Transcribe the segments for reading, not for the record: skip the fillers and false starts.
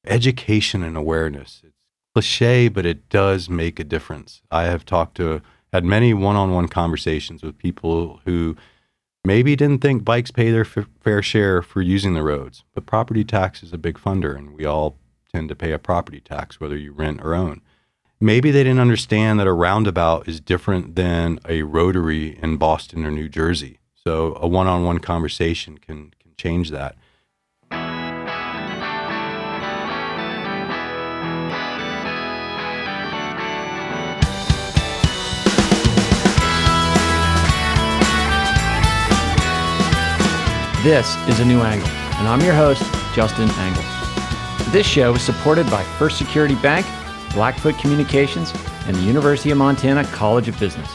education and awareness. It's cliche, but it does make a difference. I have had many one-on-one conversations with people who maybe didn't think bikes pay their fair share for using the roads, but property tax is a big funder, and we all tend to pay a property tax, whether you rent or own. Maybe they didn't understand that a roundabout is different than a rotary in Boston or New Jersey. So a one-on-one conversation can change that. This is A New Angle, and I'm your host, Justin Angles. This show is supported by First Security Bank, Blackfoot Communications, and the University of Montana College of Business.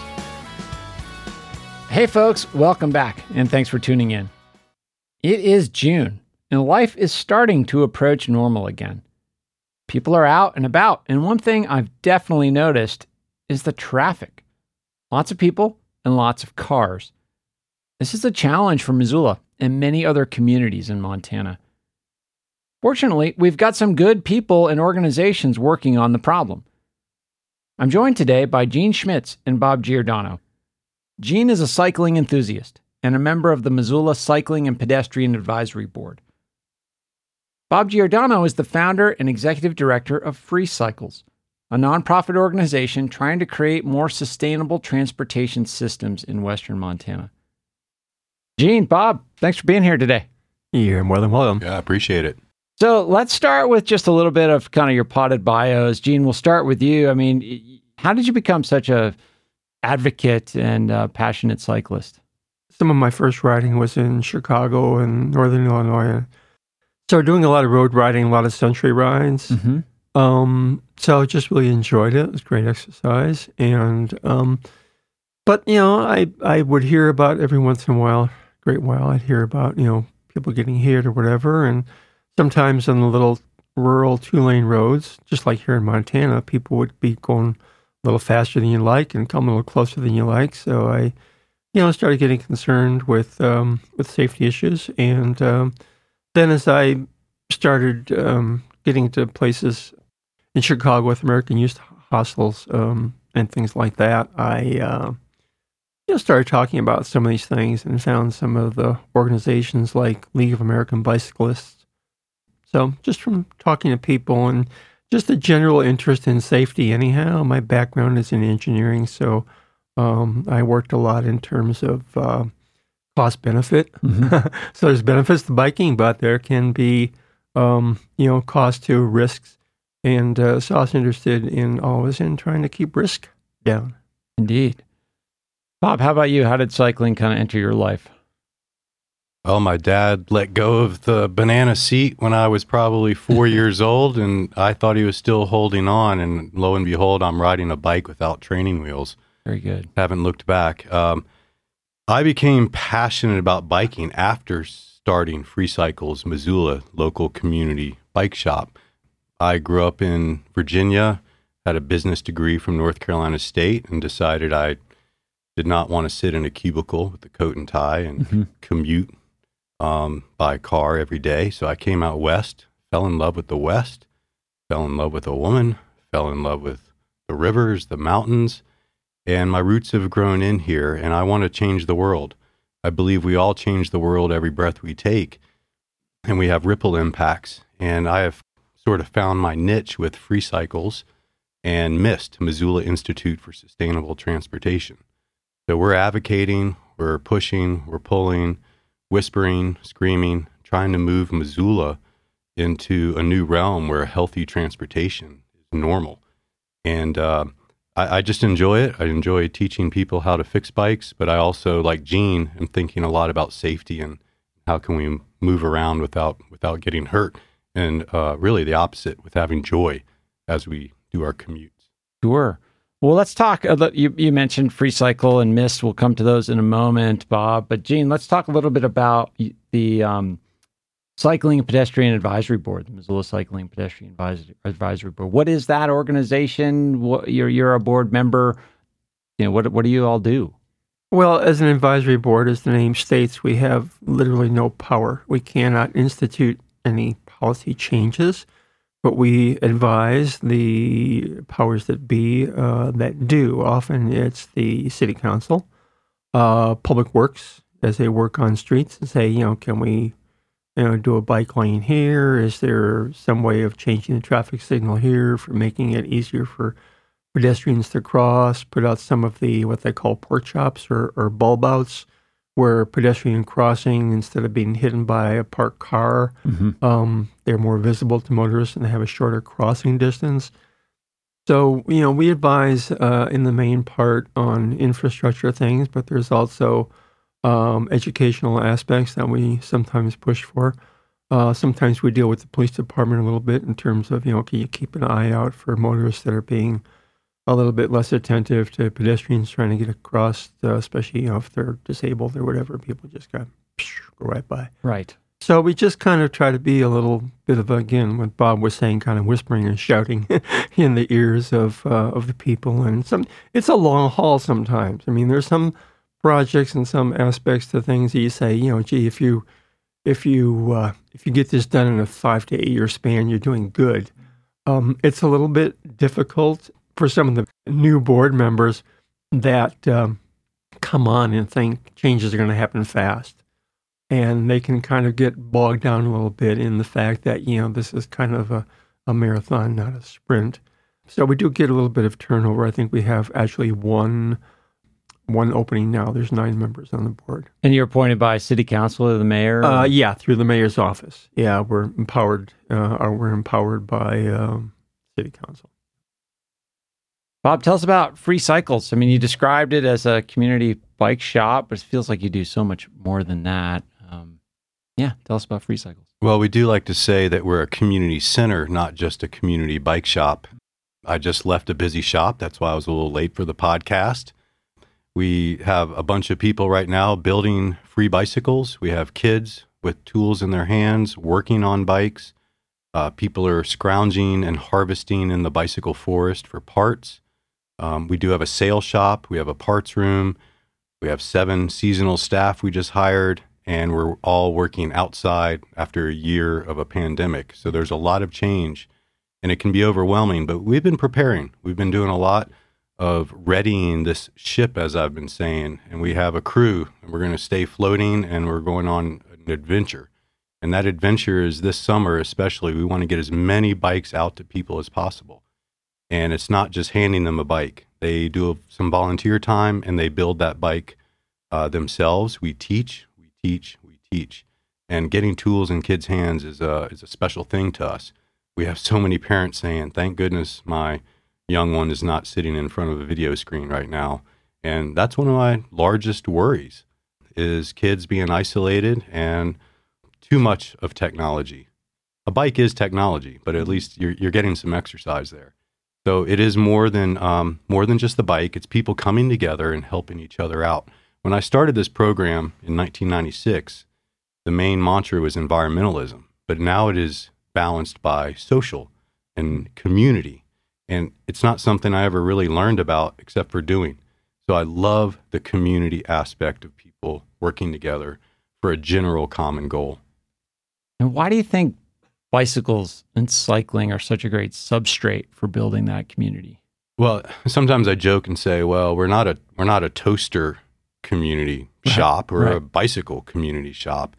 Hey folks, welcome back, and thanks for tuning in. It is June, and life is starting to approach normal again. People are out and about, and one thing I've definitely noticed is the traffic. Lots of people and lots of cars. This is a challenge for Missoula and many other communities in Montana. Fortunately, we've got some good people and organizations working on the problem. I'm joined today by Gene Schmitz and Bob Giordano. Gene is a cycling enthusiast and a member of the Missoula Cycling and Pedestrian Advisory Board. Bob Giordano is the founder and executive director of Free Cycles, a nonprofit organization trying to create more sustainable transportation systems in western Montana. Gene, Bob, thanks for being here today. You're more than welcome. Yeah, I appreciate it. So let's start with just a little bit of kind of your potted bios. Gene, we'll start with you. I mean, how did you become such a advocate and passionate cyclist? Some of my first riding was in Chicago and Northern Illinois. So doing a lot of road riding, a lot of century rides. So I just really enjoyed it. It was great exercise. And, but, you know, I would hear about every once in a while, I'd hear about, you know, people getting hit or whatever. And sometimes on the little rural 2-lane roads, just like here in Montana, people would be going a little faster than you like and come a little closer than you like. So I, started getting concerned with safety issues. And then as I started getting to places in Chicago with American Youth Hostels and things like that, I started talking about some of these things and found some of the organizations like League of American Bicyclists. So just from talking to people and just a general interest in safety anyhow. My background is in engineering, so I worked a lot in terms of cost benefit. So there's benefits to biking, but there can be, cost to risks. And so I was interested always in trying to keep risk down. Indeed. Bob, how about you? How did cycling kind of enter your life? Well, my dad let go of the banana seat when I was probably 4 years old, and I thought he was still holding on, and lo and behold, I'm riding a bike without training wheels. Very good. Haven't looked back. I became passionate about biking after starting Free Cycles Missoula local community bike shop. I grew up in Virginia, had a business degree from North Carolina State, and decided I did not want to sit in a cubicle with a coat and tie and commute by car every day. So I came out west, fell in love with the West, fell in love with a woman, fell in love with the rivers, the mountains, and my roots have grown in here, and I want to change the world. I believe we all change the world every breath we take, and we have ripple impacts. And I have sort of found my niche with Free Cycles and MIST, Missoula Institute for Sustainable Transportation. So we're advocating, we're pushing, we're pulling, whispering, screaming, trying to move Missoula into a new realm where healthy transportation is normal. And I just enjoy it. I enjoy teaching people how to fix bikes, but I also, like Gene, am thinking a lot about safety and how can we move around without getting hurt. And really the opposite, with having joy as we do our commutes. Sure. Well, let's talk. You mentioned Free Cycle and MIST. We'll come to those in a moment, Bob. But Gene, let's talk a little bit about the Cycling and Pedestrian Advisory Board, the Missoula Cycling and Pedestrian Advisory Board. What is that organization? You're a board member. What do you all do? Well, as an advisory board, as the name states, we have literally no power. We cannot institute any policy changes. but we advise the powers that be that do. Often it's the city council, public works, as they work on streets and say, can we, do a bike lane here? Is there some way of changing the traffic signal here for making it easier for pedestrians to cross? Put out some of the, what they call pork chops or bulb outs, where pedestrian crossing, instead of being hidden by a parked car, they're more visible to motorists and they have a shorter crossing distance. So, we advise in the main part on infrastructure things, but there's also educational aspects that we sometimes push for. Sometimes we deal with the police department a little bit in terms of, can you keep an eye out for motorists that are being a little bit less attentive to pedestrians trying to get across, especially if they're disabled or whatever. People just go right by. Right. So we just kind of try to be a little bit of, again, what Bob was saying, kind of whispering and shouting in the ears of the people. And it's a long haul sometimes. I mean, there's some projects and some aspects to things that you say, gee, if you get this done in a 5 to 8 year span, you're doing good. It's a little bit difficult for some of the new board members that come on and think changes are going to happen fast. And they can kind of get bogged down a little bit in the fact that, this is kind of a marathon, not a sprint. So we do get a little bit of turnover. I think we have actually one opening now. There's 9 members on the board. And you're appointed by city council or the mayor? Yeah, through the mayor's office. Yeah, we're empowered. We're empowered by city council. Bob, tell us about Free Cycles. I mean, you described it as a community bike shop, but it feels like you do so much more than that. Tell us about Free Cycles. Well, we do like to say that we're a community center, not just a community bike shop. I just left a busy shop. That's why I was a little late for the podcast. We have a bunch of people right now building free bicycles. We have kids with tools in their hands working on bikes. People are scrounging and harvesting in the bicycle forest for parts. We do have a sale shop. We have a parts room. We have 7 seasonal staff we just hired, and we're all working outside after a year of a pandemic. So there's a lot of change, and it can be overwhelming, but we've been preparing. We've been doing a lot of readying this ship, as I've been saying, and we have a crew, and we're going to stay floating, and we're going on an adventure. And that adventure is this summer especially. We want to get as many bikes out to people as possible. And it's not just handing them a bike. They do some volunteer time, and they build that bike themselves. We teach. And getting tools in kids' hands is a special thing to us. We have so many parents saying, thank goodness my young one is not sitting in front of a video screen right now. And that's one of my largest worries, is kids being isolated and too much of technology. A bike is technology, but at least you're getting some exercise there. So it is more than just the bike. It's people coming together and helping each other out. When I started this program in 1996, the main mantra was environmentalism, but now it is balanced by social and community. And it's not something I ever really learned about except for doing. So I love the community aspect of people working together for a general common goal. And why do you think bicycles and cycling are such a great substrate for building that community? Well, sometimes I joke and say, well, we're not a toaster community shop or a bicycle community shop.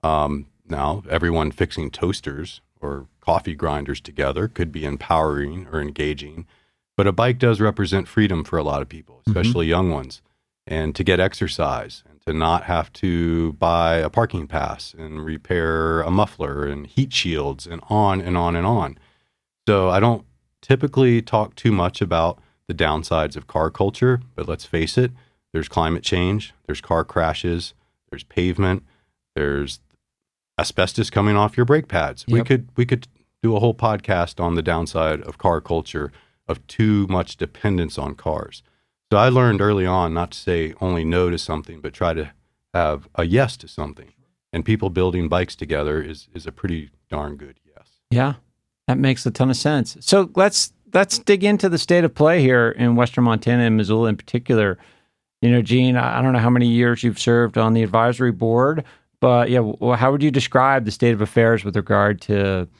Now, everyone fixing toasters or coffee grinders together could be empowering or engaging, but a bike does represent freedom for a lot of people, especially young ones, and to get exercise and to not have to buy a parking pass and repair a muffler and heat shields and on and on and on. So I don't typically talk too much about the downsides of car culture, but let's face it, there's climate change, there's car crashes, there's pavement, there's asbestos coming off your brake pads. Yep. We could do a whole podcast on the downside of car culture, of too much dependence on cars. So I learned early on not to say only no to something, but try to have a yes to something. And people building bikes together is a pretty darn good yes. Yeah, that makes a ton of sense. So let's dig into the state of play here in Western Montana and Missoula in particular. Gene, I don't know how many years you've served on the advisory board, but how would you describe the state of affairs with regard to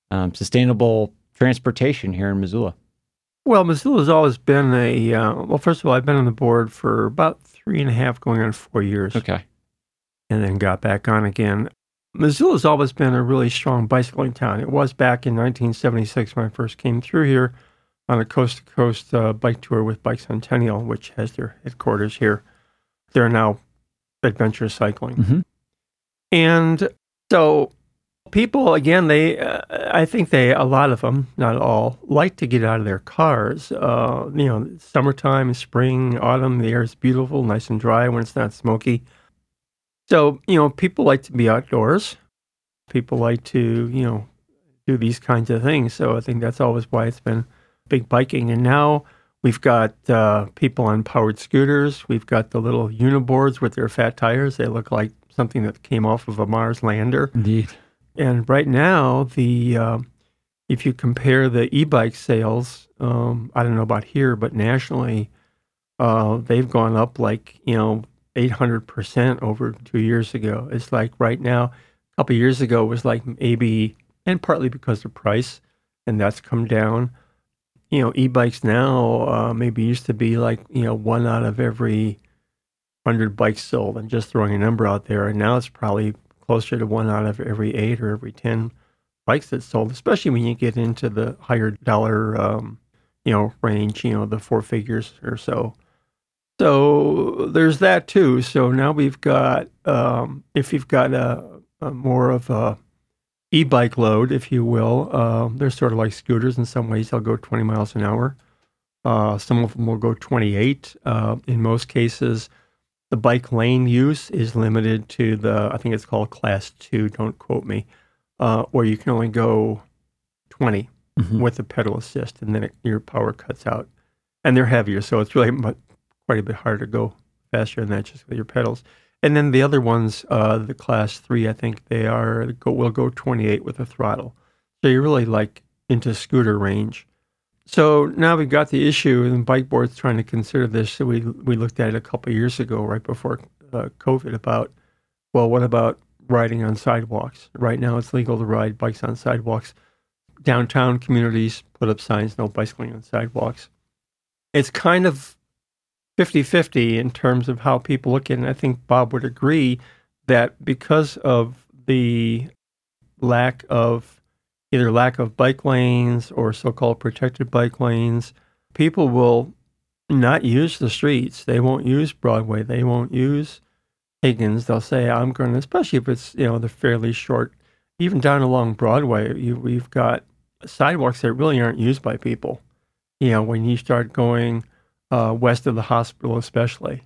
sustainable transportation here in Missoula? Well, Missoula's always been well, first of all, I've been on the board for about 3.5, going on 4 years. Okay. And then got back on again. Missoula's always been a really strong bicycling town. It was back in 1976 when I first came through here on a coast-to-coast bike tour with Bike Centennial, which has their headquarters here. They're now Adventure Cycling. Mm-hmm. And so people, again, I think a lot of them, not all, like to get out of their cars. Summertime, spring, autumn, the air is beautiful, nice and dry when it's not smoky. So, people like to be outdoors. People like to, do these kinds of things. So I think that's always why it's been big biking. And now we've got people on powered scooters. We've got the little uniboards with their fat tires. They look like something that came off of a Mars lander. Indeed. And right now, if you compare the e-bike sales, I don't know about here, but nationally, they've gone up 800% over 2 years ago. It's like right now, a couple of years ago, it was like maybe, and partly because of price, and that's come down. E-bikes now maybe used to be one out of every 100 bikes sold. I'm just throwing a number out there, and now it's probably closer to 1 out of every 8 or every 10 bikes that's sold, especially when you get into the higher dollar, range, the 4 figures or so. So there's that too. So now we've got, if you've got a more of a e-bike load, if you will, they're sort of like scooters in some ways. They'll go 20 miles an hour. Some of them will go 28. In most cases, the bike lane use is limited to I think it's called Class 2, don't quote me, where you can only go 20 with the pedal assist, and then your power cuts out. And they're heavier, so it's really quite a bit harder to go faster than that just with your pedals. And then the other ones, the Class 3, I think will go 28 with a throttle. So you're really into scooter range. So now we've got the issue, and Bike Board's trying to consider this. So we looked at it a couple of years ago, right before COVID, about, well, what about riding on sidewalks? Right now it's legal to ride bikes on sidewalks. Downtown communities put up signs, no bicycling on sidewalks. It's kind of 50-50 in terms of how people look at it. And I think Bob would agree that because of the lack of bike lanes or so-called protected bike lanes, people will not use the streets. They won't use Broadway. They won't use Higgins. They'll say, I'm going to, especially if it's, the fairly short, even down along Broadway, we've got sidewalks that really aren't used by people. When you start going west of the hospital, especially,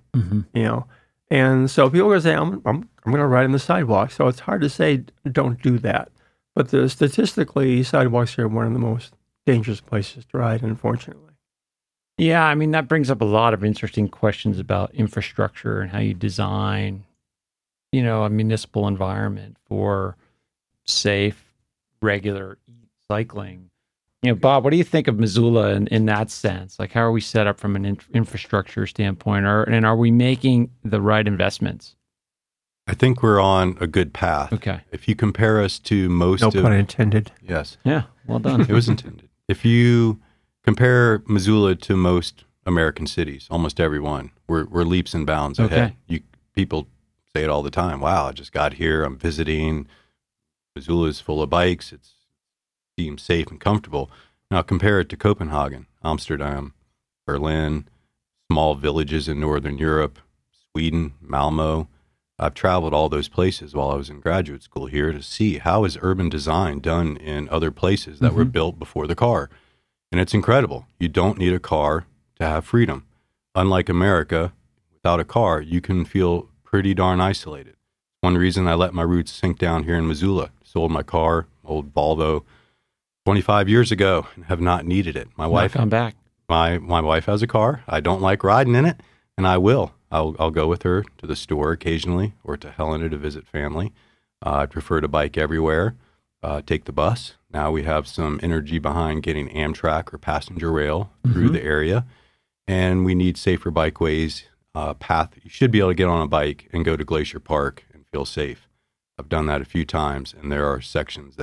and so people are going to say, I'm going to ride on the sidewalk. So it's hard to say don't do that. But statistically, sidewalks are one of the most dangerous places to ride, unfortunately. Yeah, I mean, that brings up a lot of interesting questions about infrastructure and how you design, a municipal environment for safe, regular cycling. Bob, what do you think of Missoula in that sense? How are we set up from an infrastructure standpoint, and are we making the right investments? I think we're on a good path. Okay. If you compare us to most No pun intended. Yes. Yeah, well done. It was intended. If you compare Missoula to most American cities, almost every one, we're leaps and bounds ahead. People say it all the time. Wow, I just got here. I'm visiting. Missoula is full of bikes. It seems safe and comfortable. Now compare it to Copenhagen, Amsterdam, Berlin, small villages in Northern Europe, Sweden, Malmo. I've traveled all those places while I was in graduate school here to see how is urban design done in other places that were built before the car. And it's incredible. You don't need a car to have freedom. Unlike America, without a car, you can feel pretty darn isolated. One reason I let my roots sink down here in Missoula. Sold my car, old Volvo, 25 years ago, and have not needed it. My wife, come back. My wife has a car. I don't like riding in it, and I will. I'll go with her to the store occasionally or to Helena to visit family. I prefer to bike everywhere, take the bus. Now we have some energy behind getting Amtrak or passenger rail through the area, and we need safer bikeways, path. You should be able to get on a bike and go to Glacier Park and feel safe. I've done that a few times, and there are sections that you can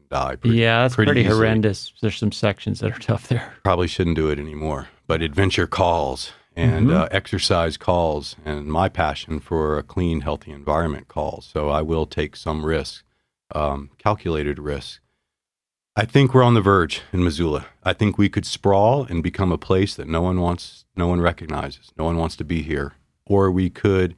die. That's pretty easily. horrendous. There's some sections that are tough there. Probably shouldn't do it anymore. But adventure calls and exercise calls, and my passion for a clean, healthy environment calls. So I will take some risks, calculated risks. I think we're on the verge in Missoula. I think we could sprawl and become a place that no one recognizes, no one wants to be here. Or we could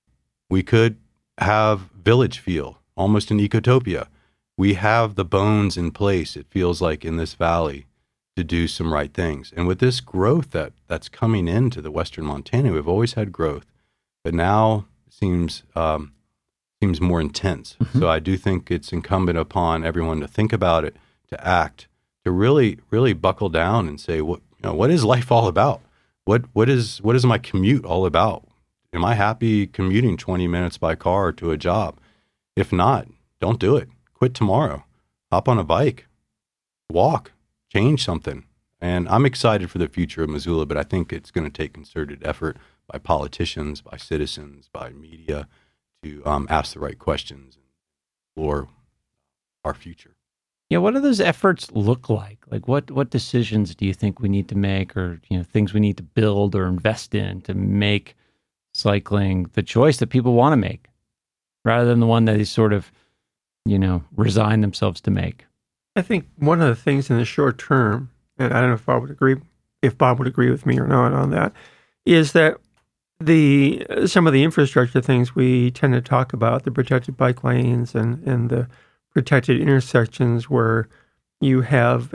have village feel, almost an ecotopia. We have the bones in place, it feels like, in this valley to do some right things. And with this growth that's coming into the Western Montana, we've always had growth, but now it seems more intense. So I do think it's incumbent upon everyone to think about it, to act, to really, really buckle down and say, what is life all about? What is my commute all about? Am I happy commuting 20 minutes by car to a job? If not, don't do it. Quit tomorrow. Hop on a bike. Walk. Change something. And I'm excited for the future of Missoula, but I think it's going to take concerted effort by politicians, by citizens, by media to ask the right questions and explore our future. Yeah, what do those efforts look like? Like what decisions do you think we need to make, or things we need to build or invest in to make cycling the choice that people want to make, rather than the one that they sort of, resign themselves to make? I think one of the things in the short term, and I don't know if Bob would agree with me or not on that, is that some of the infrastructure things we tend to talk about, the protected bike lanes and the protected intersections where you have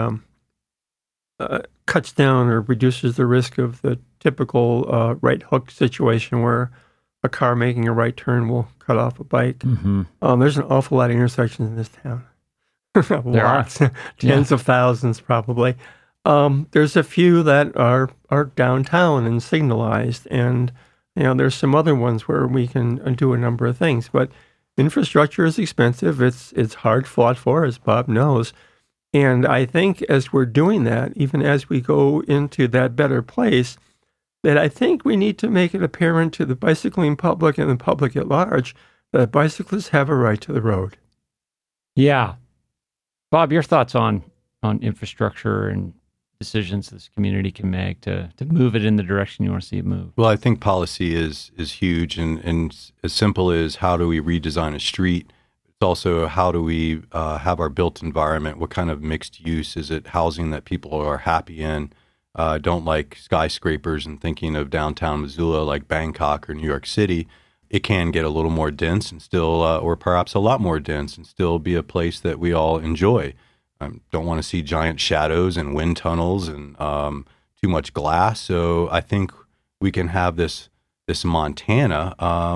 cuts down or reduces the risk of the typical right hook situation where a car making a right turn will cut off a bike. There's an awful lot of intersections in this town. Lots, tens of thousands probably. There's a few that are downtown and signalized, and there's some other ones where we can do a number of things. But infrastructure is expensive. It's hard fought for, as Bob knows. And I think as we're doing that, even as we go into that better place, that I think we need to make it apparent to the bicycling public and the public at large that bicyclists have a right to the road. Yeah. Bob, your thoughts on infrastructure and decisions this community can make to move it in the direction you want to see it move? Well, I think policy is huge, and as simple as how do we redesign a street. It's also how do we have our built environment? What kind of mixed use? Is it housing that people are happy in? Don't like skyscrapers and thinking of downtown Missoula like Bangkok or New York City. It can get a little more dense and still, or perhaps a lot more dense and still be a place that we all enjoy. Don't want to see giant shadows and wind tunnels and too much glass. So I think we can have this Montana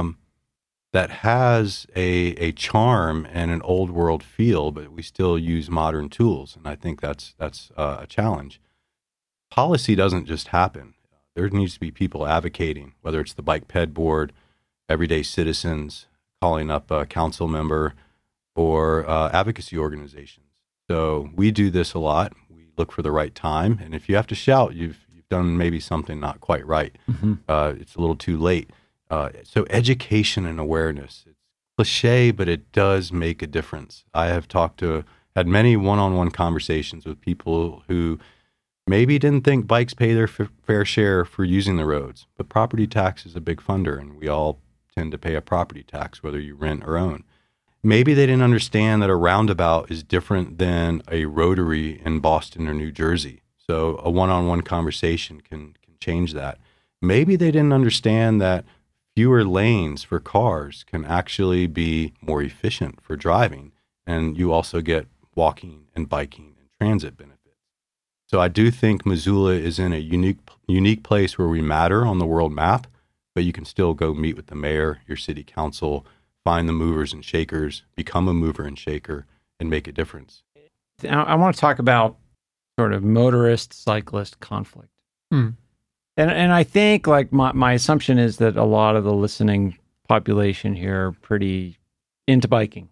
that has a charm and an old world feel, but we still use modern tools. And I think that's a challenge. Policy doesn't just happen. There needs to be people advocating, whether it's the Bike Ped Board, everyday citizens calling up a council member, or advocacy organizations. So we do this a lot. We look for the right time, and if you have to shout, you've done maybe something not quite right. It's a little too late. So education and awareness. It's cliche, but it does make a difference. I have had many one-on-one conversations with people who maybe didn't think bikes pay their fair share for using the roads, but property tax is a big funder, and we all tend to pay a property tax, whether you rent or own. Maybe they didn't understand that a roundabout is different than a rotary in Boston or New Jersey. So a one-on-one conversation can change that. Maybe they didn't understand that fewer lanes for cars can actually be more efficient for driving, and you also get walking and biking and transit benefits. So I do think Missoula is in a unique place where we matter on the world map, but you can still go meet with the mayor, your city council, find the movers and shakers, become a mover and shaker, and make a difference. I want to talk about sort of motorist-cyclist conflict. And I think like my assumption is that a lot of the listening population here are pretty into biking,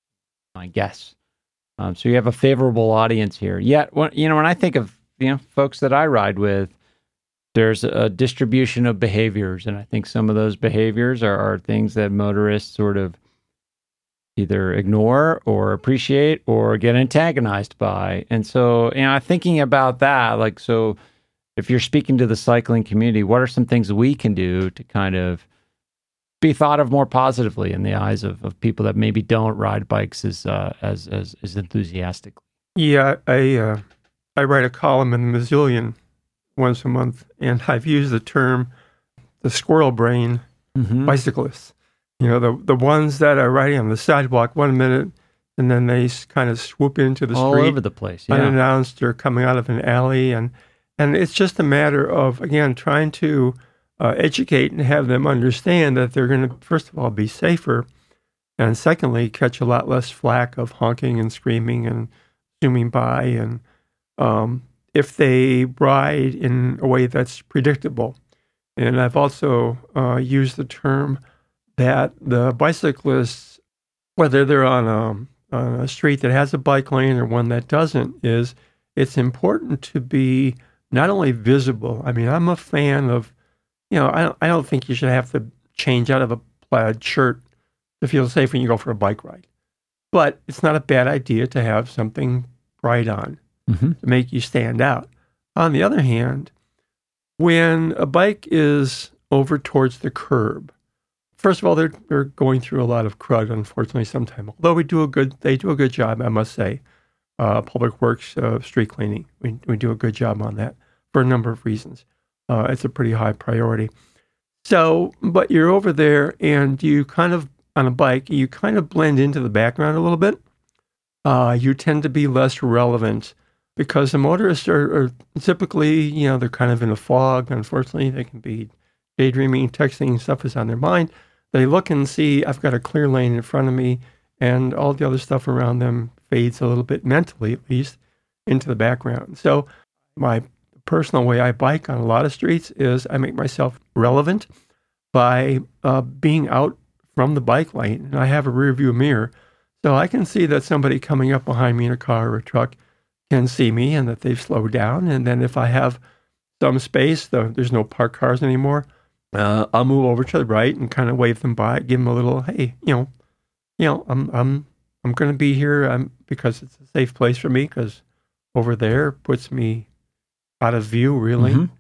I guess. So you have a favorable audience here. Yet, when I think of folks that I ride with, there's a distribution of behaviors, and I think some of those behaviors are things that motorists sort of either ignore or appreciate or get antagonized by. And so, thinking about that, like, so if you're speaking to the cycling community, what are some things we can do to kind of be thought of more positively in the eyes of people that maybe don't ride bikes as enthusiastically? Yeah, I write a column in the Missoulian once a month, and I've used the term the squirrel brain bicyclists. The ones that are riding on the sidewalk 1 minute, and then they kind of swoop into the all street over the place, unannounced, or coming out of an alley, and it's just a matter of, again, trying to educate and have them understand that they're going to, first of all, be safer, and secondly, catch a lot less flack of honking and screaming and zooming by, and if they ride in a way that's predictable. And I've also used the term that the bicyclists, whether they're on a street that has a bike lane or one that doesn't, it's important to be not only visible. I mean, I'm a fan of, I don't think you should have to change out of a plaid shirt to feel safe when you go for a bike ride. But it's not a bad idea to have something bright on to make you stand out. On the other hand, when a bike is over towards the curb, first of all, they're going through a lot of crud, unfortunately, sometimes. Although they do a good job, I must say. Public Works street cleaning, we do a good job on that for a number of reasons. It's a pretty high priority. So, but you're over there, and you kind of, on a bike, you kind of blend into the background a little bit. You tend to be less relevant because the motorists are typically, they're kind of in a fog. Unfortunately, they can be daydreaming, texting, stuff is on their mind. They look and see, I've got a clear lane in front of me, and all the other stuff around them fades a little bit, mentally at least, into the background. So my personal way I bike on a lot of streets is I make myself relevant by being out from the bike lane. And I have a rear view mirror, so I can see that somebody coming up behind me in a car or a truck can see me and that they've slowed down. And then if I have some space, there's no parked cars anymore, I'll move over to the right and kind of wave them by, give them a little, hey, I'm going to be here because it's a safe place for me, because over there puts me out of view, really.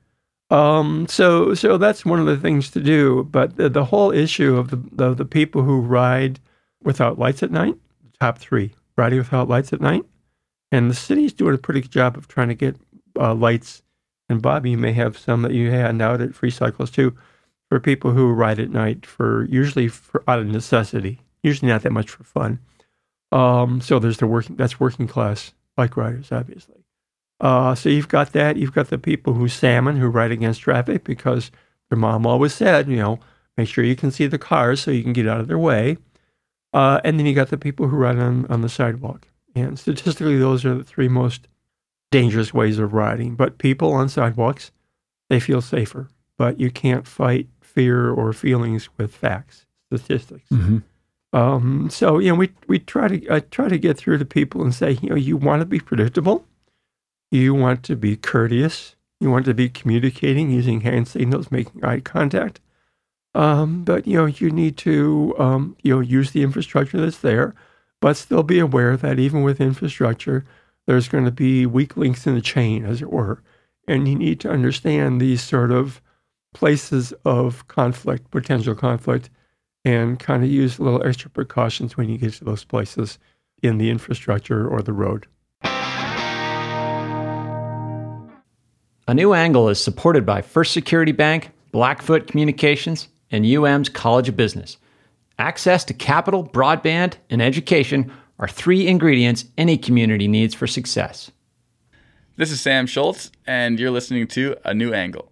So that's one of the things to do. But the whole issue of the people who ride without lights at night, top three, riding without lights at night. And the city's doing a pretty good job of trying to get lights. And Bobby, you may have some that you hand out at Free Cycles too, for people who ride at night, usually out of necessity, usually not that much for fun. So there's that's working class bike riders, obviously. So you've got that. You've got the people who ride against traffic because their mom always said, make sure you can see the cars so you can get out of their way. And then you got the people who ride on the sidewalk. And statistically, those are the three most dangerous ways of riding. But people on sidewalks, they feel safer. But you can't fight fear or feelings with facts, statistics. So we try to get through to people and say, you want to be predictable, you want to be courteous, you want to be communicating using hand signals, making eye contact. But you need to use the infrastructure that's there, but still be aware that even with infrastructure, there's going to be weak links in the chain, as it were, and you need to understand these sort of places of conflict, potential conflict, and kind of use a little extra precautions when you get to those places in the infrastructure or the road. A New Angle is supported by First Security Bank, Blackfoot Communications, and UM's College of Business. Access to capital, broadband, and education are three ingredients any community needs for success. This is Sam Schultz, and you're listening to A New Angle.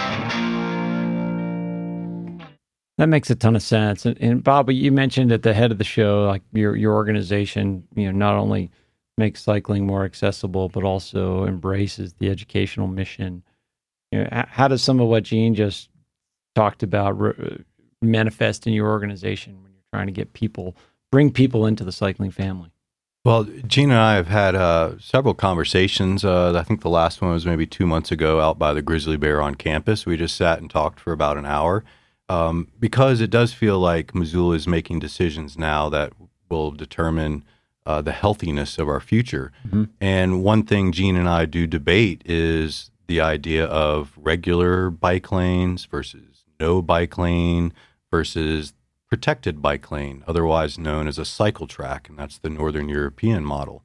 That makes a ton of sense. And Bob, you mentioned at the head of the show, like your organization, not only makes cycling more accessible, but also embraces the educational mission. How does some of what Gene just talked about manifest in your organization when you're trying to bring people into the cycling family? Well, Gene and I have had several conversations. I think the last one was maybe 2 months ago out by the Grizzly Bear on campus. We just sat and talked for about an hour because it does feel like Missoula is making decisions now that will determine the healthiness of our future. And one thing Gene and I do debate is the idea of regular bike lanes versus no bike lane versus protected bike lane, otherwise known as a cycle track, and that's the Northern European model.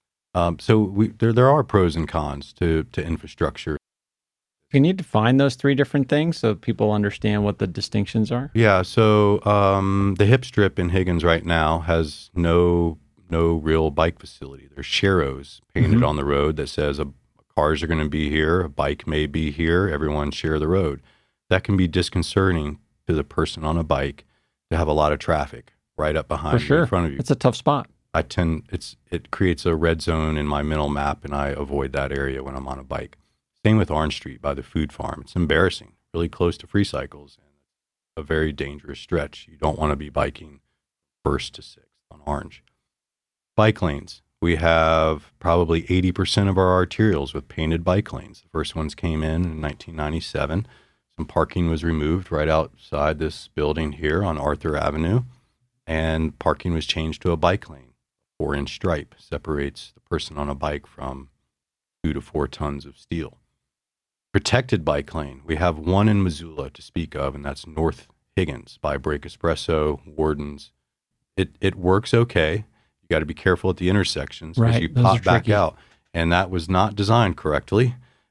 So there are pros and cons to infrastructure. You need to define those three different things so people understand what the distinctions are. Yeah, so the hip strip in Higgins right now has no real bike facility. There's sharrows painted on the road that says cars are going to be here, a bike may be here, everyone share the road. That can be disconcerting to the person on a bike to have a lot of traffic right up behind you, in front of you. It's a tough spot. It creates a red zone in my mental map, and I avoid that area when I'm on a bike. Same with Orange Street by the food farm. It's embarrassing, really close to Free Cycles, and a very dangerous stretch. You don't want to be biking 1st to 6th on Orange. Bike lanes. We have probably 80% of our arterials with painted bike lanes. The first ones came in 1997. Some parking was removed right outside this building here on Arthur Avenue, and parking was changed to a bike lane. 4-inch stripe separates the person on a bike from 2 to 4 tons of steel. Protected bike lane. We have one in Missoula to speak of, and that's North Higgins by Break Espresso, Wardens. It works okay. You got to be careful at the intersections because you pop back out. And that was not designed correctly.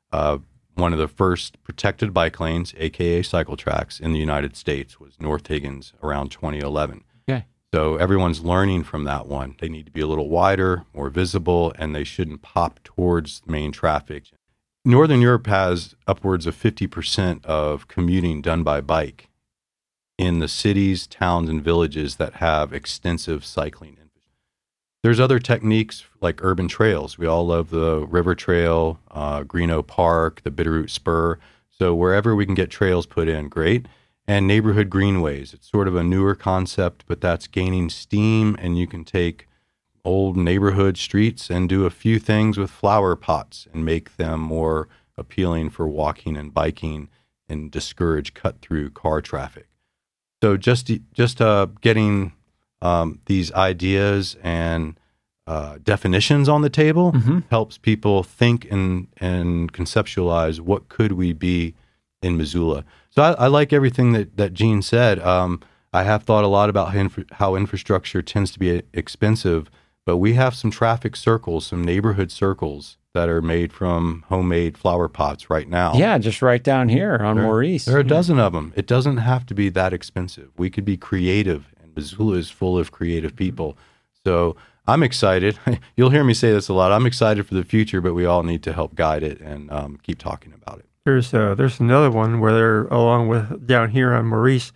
One of the first protected bike lanes, AKA cycle tracks, in the United States was North Higgins around 2011. Okay. So everyone's learning from that one. They need to be a little wider, more visible, and they shouldn't pop towards main traffic. Northern Europe has upwards of 50% of commuting done by bike in the cities, towns, and villages that have extensive cycling. There's other techniques like urban trails. We all love the River Trail, Greeno Park, the Bitterroot Spur. So wherever we can get trails put in, great. And neighborhood greenways. It's sort of a newer concept, but that's gaining steam, and you can take old neighborhood streets and do a few things with flower pots and make them more appealing for walking and biking and discourage cut-through car traffic. So just getting these ideas and definitions on the table helps people think and conceptualize what could we be in Missoula. So I like everything that Gene said. I have thought a lot about how infrastructure tends to be expensive, but we have some traffic circles, some neighborhood circles that are made from homemade flower pots right now. Yeah, just right down here on Maurice. There are a dozen of them. It doesn't have to be that expensive. We could be creative, and Missoula is full of creative people. So I'm excited. You'll hear me say this a lot. I'm excited for the future, but we all need to help guide it and keep talking about it. There's another one where they're, along with down here on Maurice,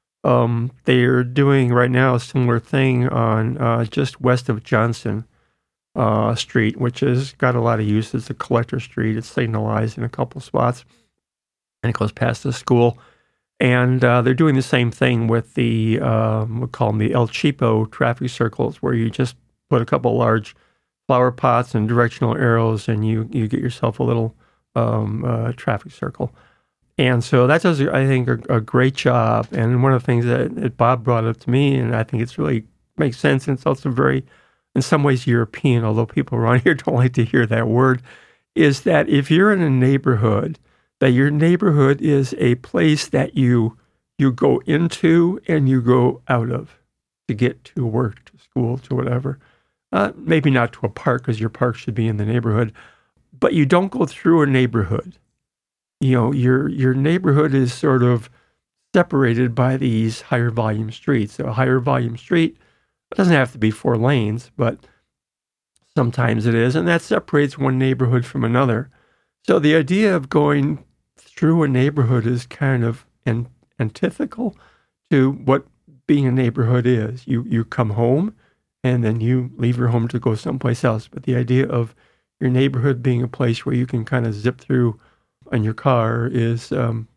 they're doing right now a similar thing on just west of Johnson Street, which has got a lot of use. It's a collector street. It's signalized in a couple spots, and it goes past the school. And they're doing the same thing with the, we'll call them the El Cheapo traffic circles, where you just put a couple large flower pots and directional arrows, and you get yourself a little traffic circle. And so that does, I think, a great job. And one of the things that Bob brought up to me, and I think it's really makes sense, and it's also very, in some ways, European, although people around here don't like to hear that word, is that if you're in a neighborhood, that your neighborhood is a place that you go into and you go out of to get to work, to school, to whatever. Maybe not to a park, because your park should be in the neighborhood, but you don't go through a neighborhood. You know, your neighborhood is sort of separated by these higher volume streets. So a higher volume street, it doesn't have to be 4 lanes, but sometimes it is, and that separates one neighborhood from another. So the idea of going through a neighborhood is kind of antithetical to what being a neighborhood is. You come home, and then you leave your home to go someplace else. But the idea of your neighborhood being a place where you can kind of zip through in your car is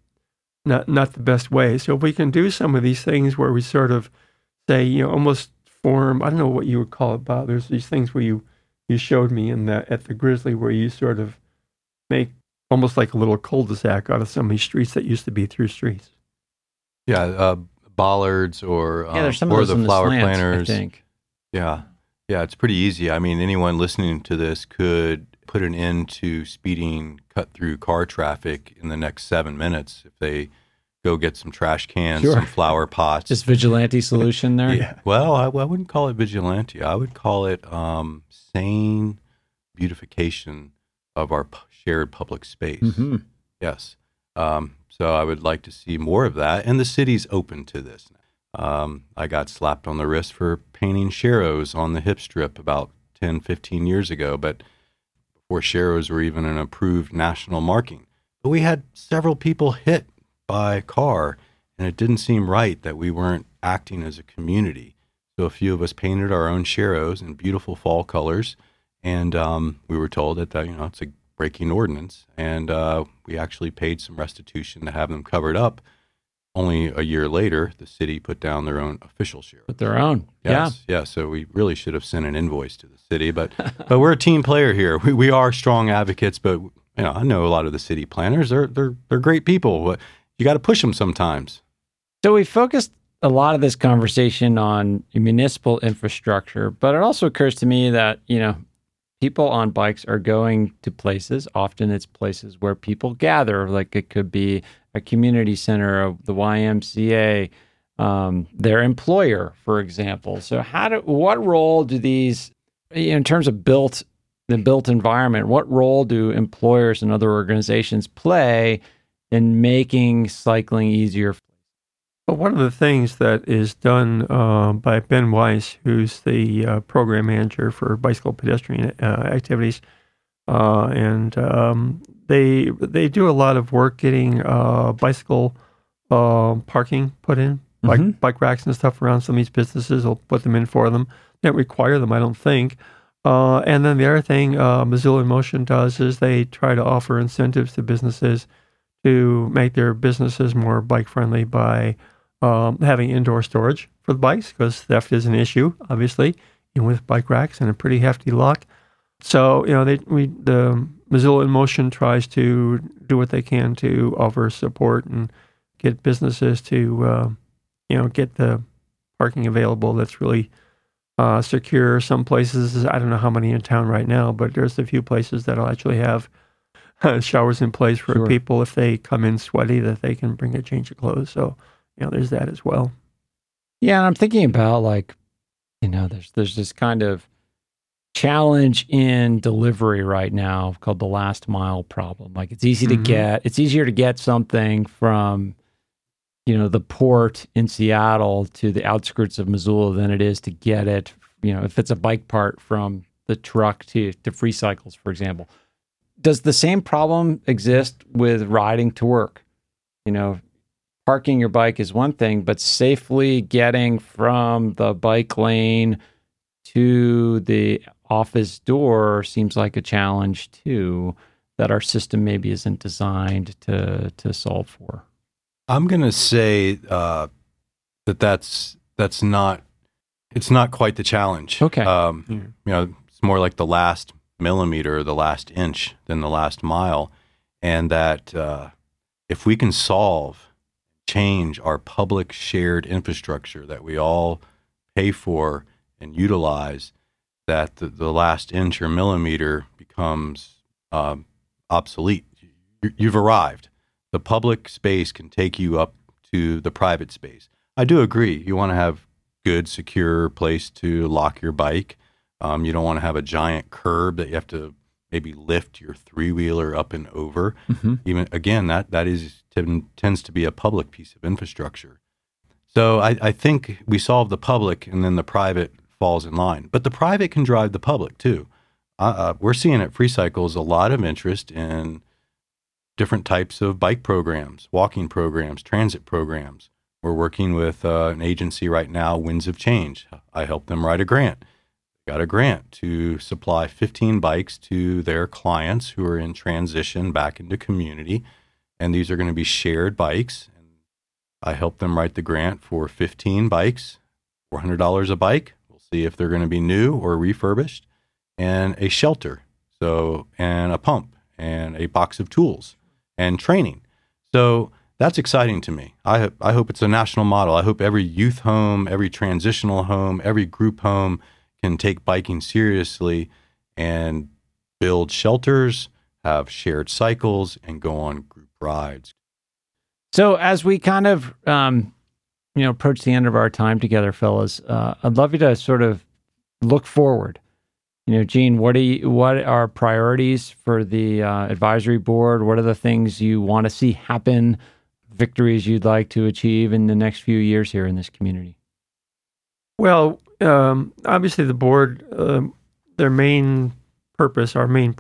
not the best way. So if we can do some of these things where we sort of say, almost form, I don't know what you would call it, Bob. There's these things where you showed me at the Grizzly, where you sort of make almost like a little cul-de-sac out of some of these streets that used to be through streets. Yeah, bollards or there's some of those the in flower slants, planters. I think. Yeah. Yeah, it's pretty easy. I mean, anyone listening to this could put an end to speeding cut through car traffic in the next 7 minutes if they go get some trash cans, Sure. some flower pots. Just vigilante solution there? Yeah. Well, I wouldn't call it vigilante. I would call it sane beautification of our shared public space. Mm-hmm. Yes. So I would like to see more of that. And the city's open to this. I got slapped on the wrist for painting Sharrows on the hip strip about 10, 15 years ago, but before Sharrows were even an approved national marking. But we had several people hit by a car, and it didn't seem right that we weren't acting as a community. So a few of us painted our own Sharrows in beautiful fall colors, and we were told that it's a breaking ordinance, and we actually paid some restitution to have them covered up. Only a year later, the city put down their own official Sharrows. With their own, Yeah. So we really should have sent an invoice to the city, but we're a team player here. We are strong advocates, but I know a lot of the city planners. They're great people, but you got to push them sometimes. So we focused a lot of this conversation on municipal infrastructure, but it also occurs to me that people on bikes are going to places. Often it's places where people gather, like it could be a community center, the YMCA, their employer, for example. So what role do these, in terms of the built environment, what role do employers and other organizations play in making cycling easier? Well, one of the things that is done by Ben Weiss, who's the program manager for bicycle pedestrian activities, and they do a lot of work getting bicycle parking put in, like bike racks and stuff around some of these businesses. They'll put them in for them. They don't require them, I don't think. And then the other thing Missoula in Motion does is they try to offer incentives to businesses to make their businesses more bike friendly by having indoor storage for the bikes, because theft is an issue, obviously, with bike racks and a pretty hefty lock. So, the Missoula in Motion tries to do what they can to offer support and get businesses to, get the parking available that's really secure. Some places, I don't know how many in town right now, but there's a few places that'll actually have showers in place for people if they come in sweaty, that they can bring a change of clothes. So, there's that as well. Yeah, and I'm thinking about there's this kind of challenge in delivery right now called the last mile problem. Like it's easier to get something from, the port in Seattle to the outskirts of Missoula than it is to get it, if it's a bike part from the truck to Free Cycles, for example. Does the same problem exist with riding to work? Parking your bike is one thing, but safely getting from the bike lane to the office door seems like a challenge too, that our system maybe isn't designed to solve for. I'm going to say that's not, it's not quite the challenge. Okay. It's more like the last millimeter, the last inch than the last mile. And that if we can change our public shared infrastructure that we all pay for and utilize, that the last inch or millimeter becomes obsolete. You've arrived. The public space can take you up to the private space. I do agree. You want to have good, secure place to lock your bike. You don't want to have a giant curb that you have to maybe lift your three-wheeler up and over. Even again, that tends to be a public piece of infrastructure. So I think we solve the public, and then the private falls in line. But the private can drive the public too. We're seeing at Free Cycles a lot of interest in different types of bike programs, walking programs, transit programs. We're working with an agency right now, Winds of Change. I helped them write a grant. Got a grant to supply 15 bikes to their clients who are in transition back into community. And these are going to be shared bikes. And I helped them write the grant for 15 bikes, $400 a bike. We'll see if they're going to be new or refurbished, and a shelter, and a pump, and a box of tools, and training. So that's exciting to me. I hope it's a national model. I hope every youth home, every transitional home, every group home can take biking seriously and build shelters, have shared cycles, and go on group rides. So as we kind of, approach the end of our time together, fellas, I'd love you to sort of look forward. Gene, what are priorities for the advisory board? What are the things you want to see happen, victories you'd like to achieve in the next few years here in this community? Well, obviously the board, our main purpose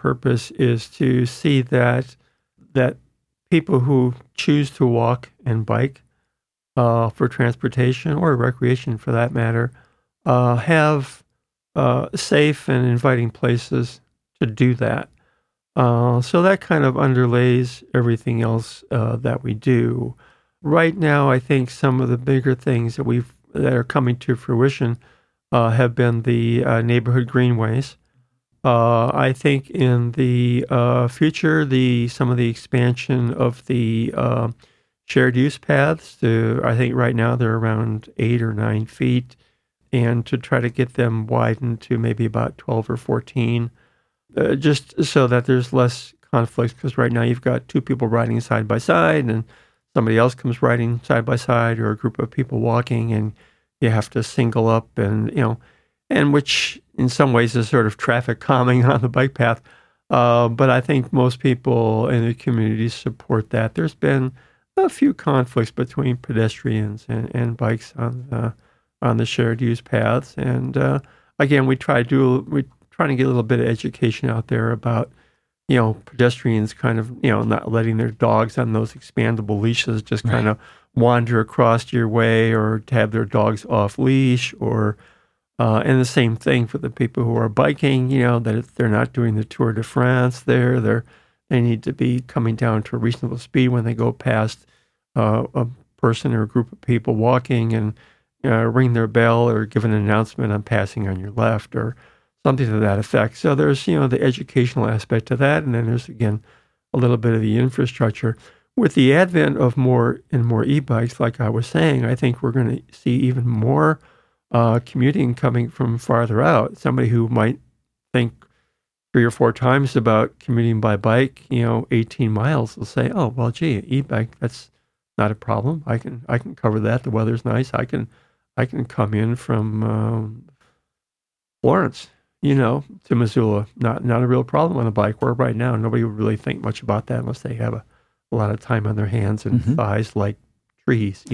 is to see that people who choose to walk and bike for transportation or recreation for that matter have safe and inviting places to do that. So that kind of underlays everything else that we do. Right now, I think some of the bigger things that are coming to fruition have been the neighborhood greenways. I think in the future, some of the expansion of the shared use paths. I think right now they're around 8 or 9 feet, and to try to get them widened to maybe about 12 or 14, just so that there's less conflict. Because right now you've got two people riding side by side, and somebody else comes riding side by side, or a group of people walking, and you have to single up, and which in some ways is sort of traffic calming on the bike path. But I think most people in the community support that. There's been a few conflicts between pedestrians and bikes on the shared use paths. And again, we're trying to get a little bit of education out there about, pedestrians kind of, not letting their dogs on those expandable leashes just kind of wander across your way, or to have their dogs off leash, or and the same thing for the people who are biking, that if they're not doing the Tour de France they need to be coming down to a reasonable speed when they go past a person or a group of people walking, and ring their bell or give an announcement, "I'm passing on your left," or something to that effect. So there's, the educational aspect to that. And then there's, again, a little bit of the infrastructure. With the advent of more and more e-bikes, like I was saying, I think we're going to see even more commuting coming from farther out. Somebody who might think 3 or 4 times about commuting by bike, 18 miles, will say, "Oh, well, gee, e-bike, that's not a problem. I can cover that. The weather's nice. I can come in from Florence, to Missoula. Not a real problem on a bike. Where right now, nobody would really think much about that unless they have a lot of time on their hands and thighs like trees,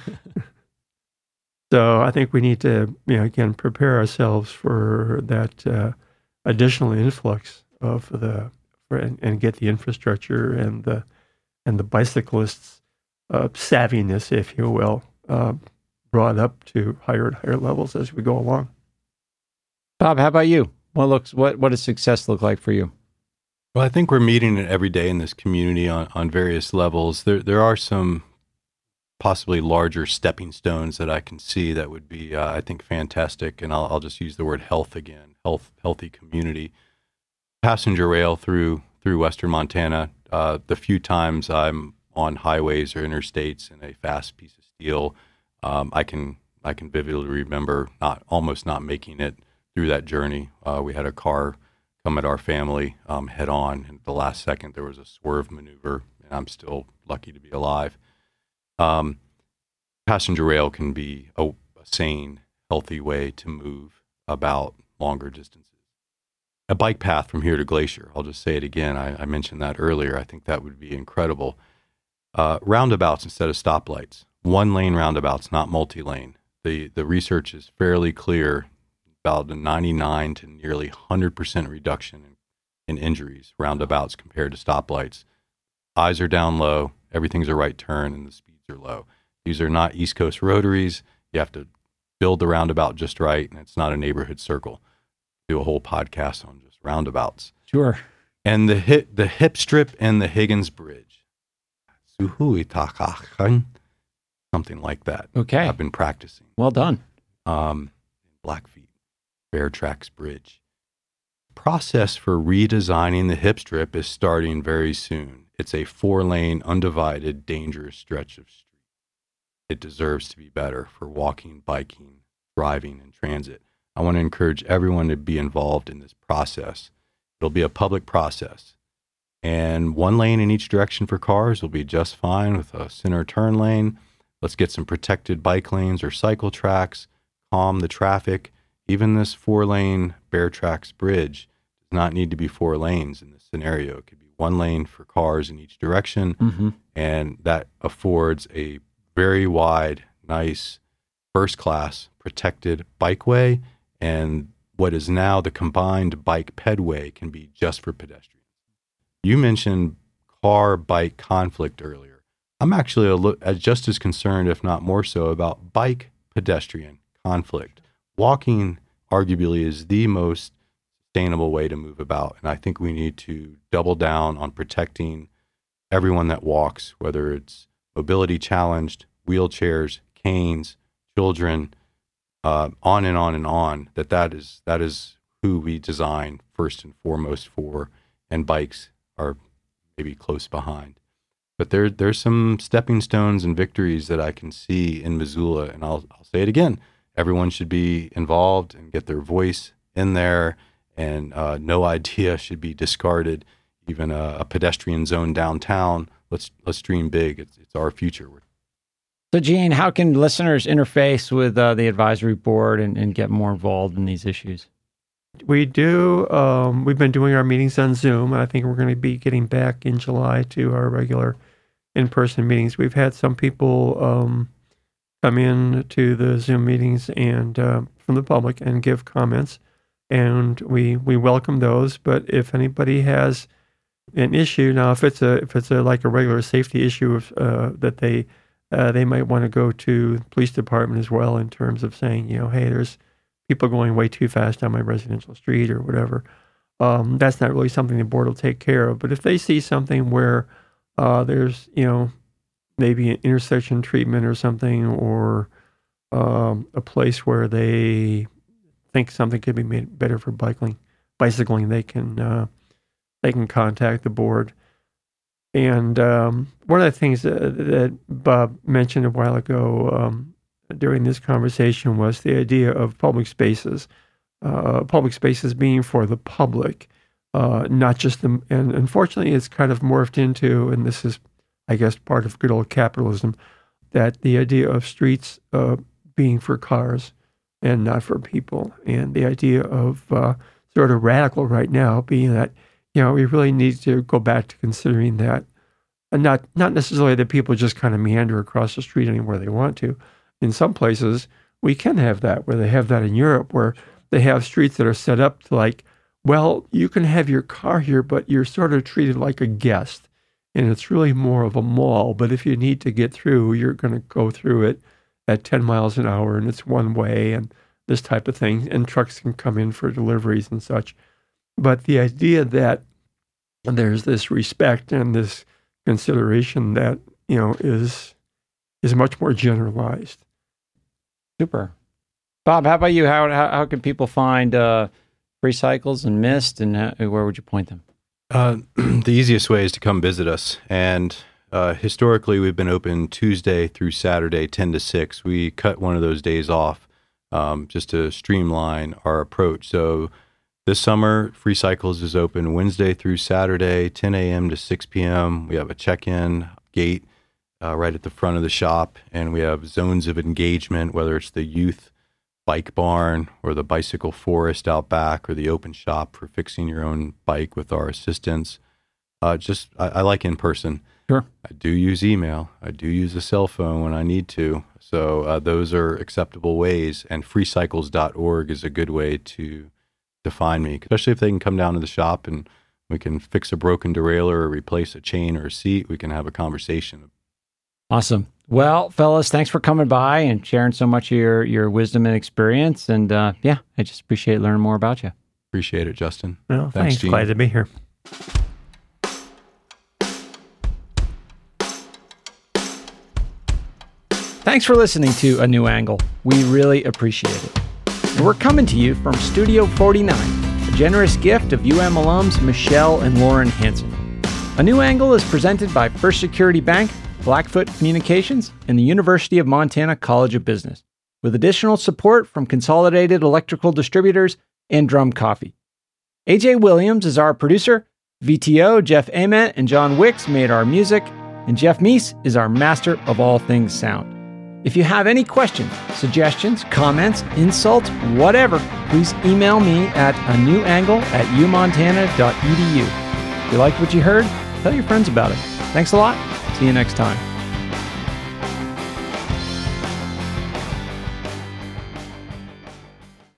So I think we need to, again, prepare ourselves for that additional influx of and get the infrastructure and the bicyclists' savviness, if you will, brought up to higher and higher levels as we go along. Bob, how about you? What does success look like for you? Well, I think we're meeting it every day in this community on various levels. There are some possibly larger stepping stones that I can see that would be, I think, fantastic. And I'll just use the word health again, healthy community. Passenger rail through Western Montana. The few times I'm on highways or interstates in a fast piece of steel, I can vividly remember almost not making it through that journey. We had a car come at our family head on, and at the last second there was a swerve maneuver, and I'm still lucky to be alive. Passenger rail can be a sane, healthy way to move about longer distances. A bike path from here to Glacier, I'll just say it again, I mentioned that earlier, I think that would be incredible. Roundabouts instead of stoplights, 1-lane roundabouts, not multi-lane. The research is fairly clear about a 99 to nearly 100% reduction in injuries, roundabouts compared to stoplights. Eyes are down low, everything's a right turn, and the speeds are low. These are not East Coast rotaries. You have to build the roundabout just right, and it's not a neighborhood circle. Do a whole podcast on just roundabouts. Sure. And the hip strip and the Higgins Bridge. Something like that. Okay. I've been practicing. Well done. Blackfeet, Bear Tracks Bridge. Process for redesigning the hip strip is starting very soon. It's a 4-lane, undivided, dangerous stretch of street. It deserves to be better for walking, biking, driving, and transit. I want to encourage everyone to be involved in this process. It'll be a public process. And 1 lane in each direction for cars will be just fine with a center turn lane. Let's get some protected bike lanes or cycle tracks, calm the traffic. Even this 4-lane Bear Tracks Bridge does not need to be 4 lanes in this scenario. It could be 1 lane for cars in each direction. And that affords a very wide, nice, first-class protected bikeway. And what is now the combined bike pedway can be just for pedestrians. You mentioned car-bike conflict earlier. I'm actually just as concerned, if not more so, about bike-pedestrian conflict. Walking, arguably, is the most sustainable way to move about, and I think we need to double down on protecting everyone that walks, whether it's mobility challenged, wheelchairs, canes, children, on and on and on. That is who we design first and foremost for, and bikes are maybe close behind. But there's some stepping stones and victories that I can see in Missoula, and I'll say it again. Everyone should be involved and get their voice in there, and no idea should be discarded. Even a pedestrian zone downtown. Let's dream big. It's our future. So, Gene, how can listeners interface with the advisory board and get more involved in these issues? We do. We've been doing our meetings on Zoom. I think we're going to be getting back in July to our regular in-person meetings. We've had some people come in to the Zoom meetings and from the public and give comments, and we welcome those. But if anybody has an issue now, if it's a like a regular safety issue that they might want to go to the police department as well in terms of saying, hey, there's people going way too fast on my residential street or whatever. That's not really something the board will take care of. But if they see something where there's, maybe an intersection treatment or something, or a place where they think something could be made better for bicycling, they can contact the board. And one of the things that Bob mentioned a while ago during this conversation was the idea of public spaces being for the public, not just them. And unfortunately, it's kind of morphed into, and this is, I guess, part of good old capitalism, that the idea of streets being for cars and not for people. And the idea of sort of radical right now being that, we really need to go back to considering that, and not necessarily that people just kind of meander across the street anywhere they want to. In some places, we can have that, where they have that in Europe, where they have streets that are set up to like, well, you can have your car here, but you're sort of treated like a guest. And it's really more of a mall. But if you need to get through, you're going to go through it at 10 miles an hour, and it's one way, and this type of thing. And trucks can come in for deliveries and such. But the idea that there's this respect and this consideration that, is much more generalized. Super. Bob, how about you? How can people find Free Cycles and Mist, and where would you point them? The easiest way is to come visit us. And historically, we've been open Tuesday through Saturday, 10 to 6. We cut one of those days off just to streamline our approach. So this summer, Free Cycles is open Wednesday through Saturday, 10 a.m. to 6 p.m. We have a check-in gate right at the front of the shop, and we have zones of engagement, whether it's the youth bike barn or the bicycle forest out back, or the open shop for fixing your own bike with our assistants. I like in person. Sure. I do use email. I do use a cell phone when I need to. So those are acceptable ways, and freecycles.org is a good way to find me, especially if they can come down to the shop and we can fix a broken derailleur or replace a chain or a seat. We can have a conversation. Awesome. Well, fellas, thanks for coming by and sharing so much of your wisdom and experience. And I just appreciate learning more about you. Appreciate it, Justin. Well, thanks. Gene. Glad to be here. Thanks for listening to A New Angle. We really appreciate it. And we're coming to you from Studio 49, a generous gift of UM alums Michelle and Lauren Hansen. A New Angle is presented by First Security Bank, Blackfoot Communications, and the University of Montana College of Business. with additional support from Consolidated Electrical Distributors and Drum Coffee. AJ Williams is our producer. VTO, Jeff Ament, and John Wicks made our music, and Jeff Meese is our master of all things sound. If you have any questions, suggestions, comments, insults, whatever, please email me at anewangle@umontana.edu. If you liked what you heard, tell your friends about it. Thanks a lot. See you next time.